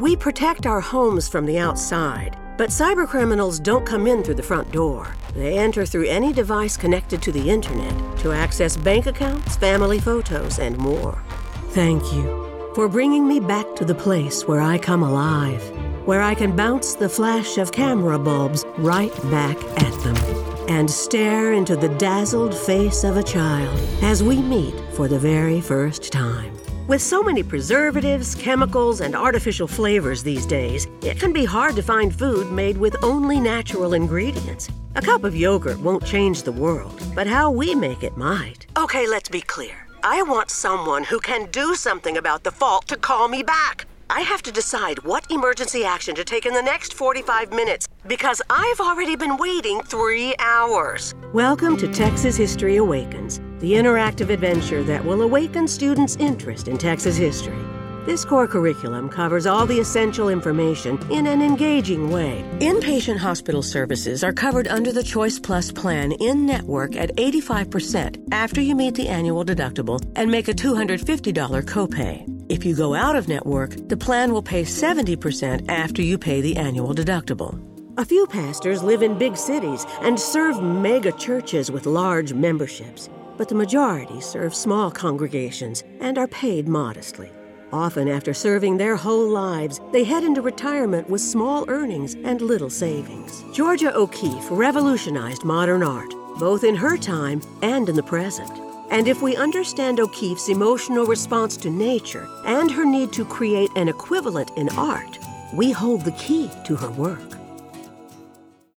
We protect our homes from the outside, but cybercriminals don't come in through the front door. They enter through any device connected to the internet to access bank accounts, family photos, and more. Thank you for bringing me back to the place where I come alive, where I can bounce the flash of camera bulbs right back at them and stare into the dazzled face of a child as we meet for the very first time. With so many preservatives, chemicals, and artificial flavors these days, it can be hard to find food made with only natural ingredients. A cup of yogurt won't change the world, but how we make it might. Okay, let's be clear. I want someone who can do something about the fault to call me back. I have to decide what emergency action to take in the next 45 minutes because I've already been waiting 3 hours. Welcome to Texas History Awakens, the interactive adventure that will awaken students' interest in Texas history. This core curriculum covers all the essential information in an engaging way. Inpatient hospital services are covered under the Choice Plus plan in-network at 85% after you meet the annual deductible and make a $250 copay. If you go out of network, the plan will pay 70% after you pay the annual deductible. A few pastors live in big cities and serve mega churches with large memberships, but the majority serve small congregations and are paid modestly. Often after serving their whole lives, they head into retirement with small earnings and little savings. Georgia O'Keeffe revolutionized modern art, both in her time and in the present. And if we understand O'Keeffe's emotional response to nature and her need to create an equivalent in art, we hold the key to her work.